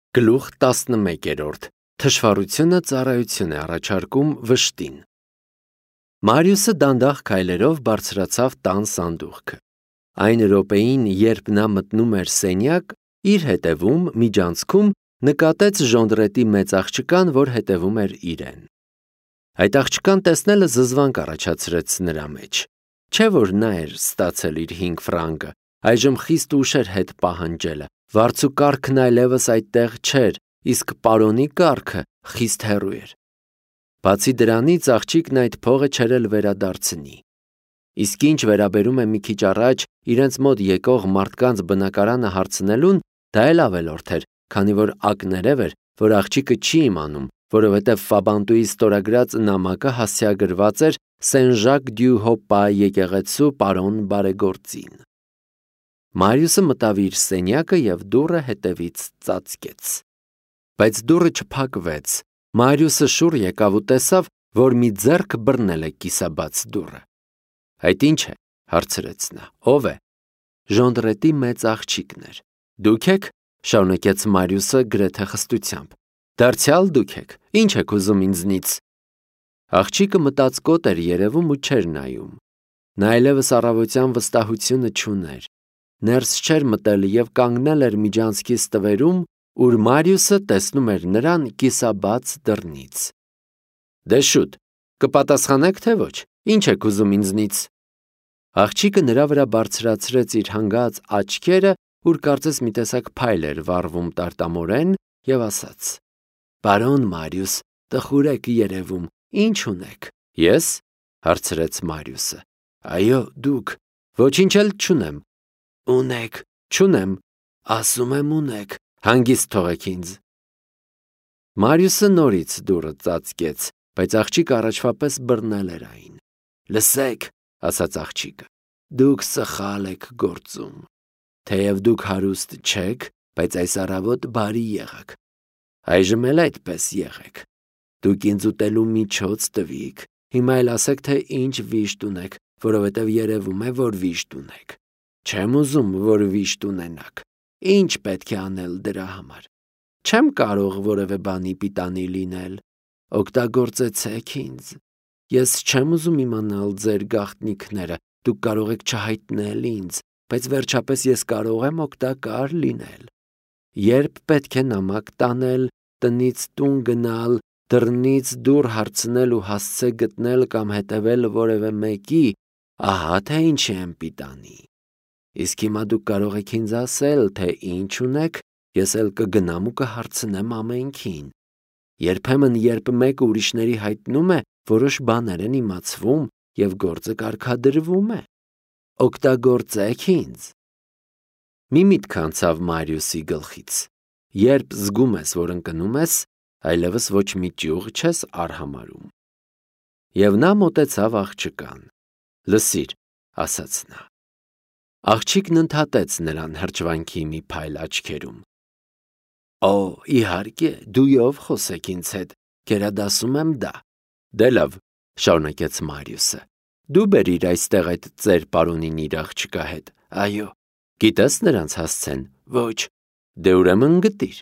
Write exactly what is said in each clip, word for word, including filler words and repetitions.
Գլուխ տասնմեկերորդ. Թշվառությունը ծառայություն է առաջարկում վշտին։ Մարիուսը դանդաղ քայլերով բարձրացավ տան սանդուղքը։ Այն րոպեին, երբ նա մտնում էր սենյակ, իր հետևում միջանցքում նկատեց Ժոնդրետի մեծ աղջկան, որ հետևում էր իրեն։ Այդ աղջկան տեսնելը զզվանք առաջացրեց նրա մեջ։ Չէ՞ որ նա էր ստացել իր հինգ ֆրանկը, այժմ խիստ ուշ էր հետ պահանջելը, վարձու կառքն այլևս այդտեղ չէր, իսկ պարոնի կառքը խիստ հեռու էր։ Բացի դրանից, աղջիկն այդ փողը չէր էլ վերադարձնի։ Իսկ ինչ վերաբերում է մի քիչ առաջ իրենց մոտ եկող մարդկանց բնակարանը հարցնելուն, դա էլ ավելորդ էր, քանի որ ակներև էր, որ աղջիկը չի իմանում, որովհետև Ֆաբանտուի ստորագրած նամակը հասցեագրված էր Սեն Ժակ դյու Հոպպա եկեղեցու պարոն բարեգործին։ Մարիուսը մտավ իր սենյակը և դուռը հետևից ծածկեց։ Բայց դուռը չփակվեց։ Մարիուսը շուռ եկավ ու տեսավ, որ մի ձեռք բռնել է կիսաբաց դուռը։ Այդ ի՞նչ է, հարցրեց նա։ Ո՞վ է։ Ժոնդրետի մեծ աղջիկն էր։ Դուք եք, շարունակեց Մարիուսը գրեթե խստությամբ։ Դարձյալ դուք եք, ի՞նչ եք ուզում ինձնից։ Աղջիկը մտածկոտ էր երևում ու չէր նայում։ Նա այլևս առավոտյան վստահությունը չուներ։ Ներս չէր մտել և կանգնել էր միջանցքի ստվերում, ուր Մարիուսը տեսնում էր նրան կիսաբաց դռնից։ Դե շուտ, կպատասխանեք թե ոչ, ի՞նչ եք ուզում ինձնից։ Աղջիկը նրա վրա բարձրացրեց իր հանգած աչքերը, ուր կարծես մի տեսակ փայլ էր վառվում տարտամորեն, և ասաց. Պարոն Մարիուս, տխուր եք երևում, ի՞նչ ունեք։ Ես, հարցրեց Մարիուսը։ Այո, դուք, ոչինչ էլ չունեմ։ Ունեք, չունեմ, ասում եմ ունեք, հանգիստ թողեք ինձ։ Մարիուսը նորից դուռը ծածկեց, բայց աղջիկը առաջվա պես բռնել էր այն։ Լսեք, ասաց աղջիկը, դուք սխալ եք գործում։ Թեև դուք հարուստ չեք, բայց այս առավոտ բարի եղաք։ Այժմ էլ այդպես եղեք։ Դուք ինձ ուտելու միջոց տվիք, հիմա էլ ասեք, թե ինչ վիշտ ունեք, որովհետև երևում է, որ վիշտ ունեք։ Չեմ ուզում, որ վիշտ ունենաք։ Ինչ պետք է անել դրա համար։ Չեմ կարող որևէ բանի պիտանի լինել։ Օգտագործեցեք ինձ։ Ես չեմ ուզում իմանալ ձեր գաղտնիքները, դուք կարող եք չհայտնել ինձ, բայց վերջապես ես կարող եմ օգտակար լինել։ Երբ պետք է նամակ տանել, տնից տուն գնալ, դռնից դուռ հարցնել ու հասցե գտնել կամ հետևել որևէ մեկի, ահա թե ինչի եմ պիտանի։ Իսկ հիմա դուք կարող եք ինձ ասել, թե ինչ ունեք, ես էլ կգնամ ու կհարցնեմ ամենքին։ Երբեմն, երբ մեկը ուրիշների հայտնում է, որոշ բաներ են իմացվում և գործը կարգադրվում է։ Օգտագործեք ինձ։ Մի միտք անցավ Մարիուսի գլխից։ Երբ զգում ես, որ ընկնում ես, այլևս ոչ մի ճյուղ չես արհամարհում։ Եվ նա մոտեցավ աղջկան։ Լսիր, ասաց նա։ Աղջիկն ընդհատեց նրան հրճվանքի մի փայլ աչքերում։ Օ, իհարկե, դու ով խոսեք ինձ հետ, գերադասում եմ դա։ Դե լավ, շարունակեց Մարիուսը։ Դու բերիր այստեղ այդ ծեր պարոնին իր աղջկա հետ։ Այո։ Գիտես նրանց հասցեն։ Ոչ։ Դե ուրեմն գտիր։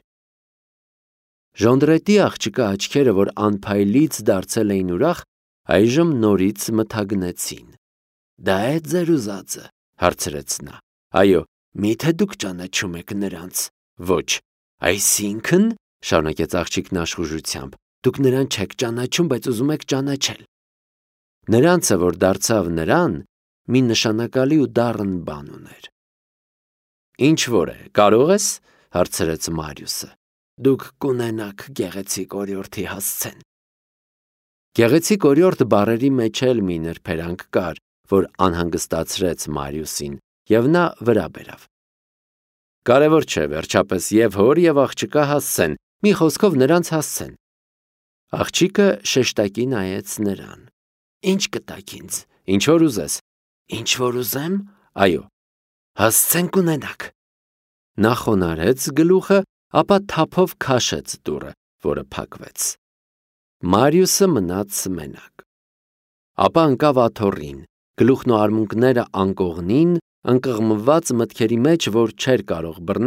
Ժոնդրետի աղջկա աչքերը, որ անփայլից դարձել էին ուրախ, այժմ նորից մթագնեցին։ Դա է ձեր ուզածը, հարցրեց նա։ Այո, միթե դուք ճանաչում եք նրանց։ Ոչ։ Այսինքն, շարունակեց աղջիկն աշխուժությամբ, դուք նրան չեք ճանաչում, բայց ուզում եք ճանաչել։ Նրանցը, որ դարձավ նրան, մի նշանակալի ու դառն բան ուներ։ Ինչ որ է, կարող ես, հարցրեց Մարիուսը։ Դուք կունենաք գեղեցիկ օրիորդի հասցեն։ Գեղեցիկ օրիորդ բառերի մեջ էլ մի նրբերանգ կար, որ անհանգստացրեց Մարիուսին, և նա վրա բերավ։ Կարևոր չէ, վերջապես և հոր և աղջկա հասցեն, մի խոսքով նրանց հասցեն։ Աղջիկը շեշտակի նայեց նրան։ Ինչ կտաք ինձ, ինչ որ ուզես։ Ինչ որ ուզեմ։ Այո։ Հասցեն կունենաք։ Նա խոնարհեց գլուխը, ապա թափով քաշեց դուռը, որը փակվեց։ Մարիուսը մնաց մենակ։ Ապա ընկավ աթոռին, գլուխն ու արմունկները անկողնին, ընկղմված մտքերի մեջ, որ չէր կարող բռնել,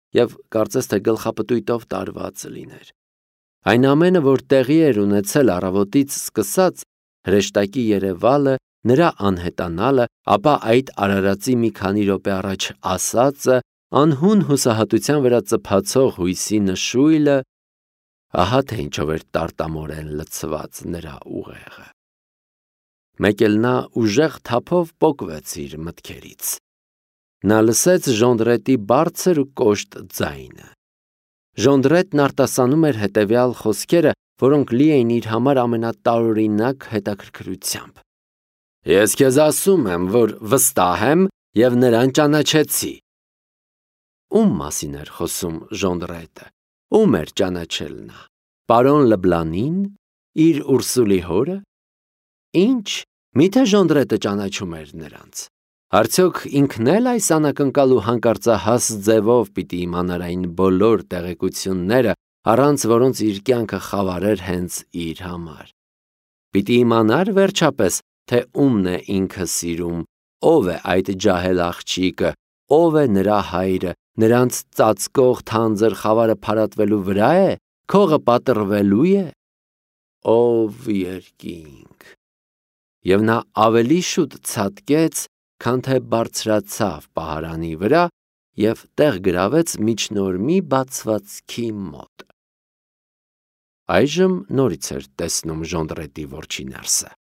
և կարծես թե գլխապտույտով տարված լիներ։ Այն ամենը, որ տեղի էր ունեցել առավոտից սկսած, հրեշտակի երևալը, նրա անհետանալը, ապա այդ արարածի մի քանի րոպե առաջ ասածը, անհուն հուսահատության վրա ծփացող հույսի նշույլը, ահա թե ինչով էր տարտամորեն լցված նրա ուղեղը։ Մեկ էլ նա ուժեղ թափով պոկվեց իր մտքերից։ Նա լսեց Ժոնդրետի բարձր ու կոշտ ձայնը։ Ժոնդրետն արտասանում էր հետևյալ խոսքերը, որոնք լի էին իր համար ամենատարօրինակ հետաքրքրությամբ. «Ես քեզ ասում եմ, որ վստահ եմ և նրան ճանաչեցի»։ Ում մասին էր խոսում Ժոնդրետը, ում էր ճանաչել նա, պարոն Լբլանին, իր Ուրսուլի հորը։ Ինչ, միթե Ժոնդրետը ճանաչում էր նրանց։ Արդյոք ինքն էլ այս անակնկալ ու հանկարծահաս ձևով պիտի իմանար այն բոլոր տեղեկությունները, առանց որոնց իր կյանքը խավար էր հենց իր համար։ Պիտի իմանար վերջապես, թե ումն է ինքը սիրում, ով է այդ ջահել աղջիկը, ով է նրա հայրը, նրանց ծածկող թանձր խավարը փարատվելու վրա է, քողը պատռվելու է։ Ով երկինք։ Եվ նա ավելի շուտ ցատկեց, քան թե բարձրացավ պահարանի վրա և տեղ գրավեց միջնորմի բացվածքի մոտ։ Այժմ նորից էր տեսնում Ժոնդրետի որջի ներսը։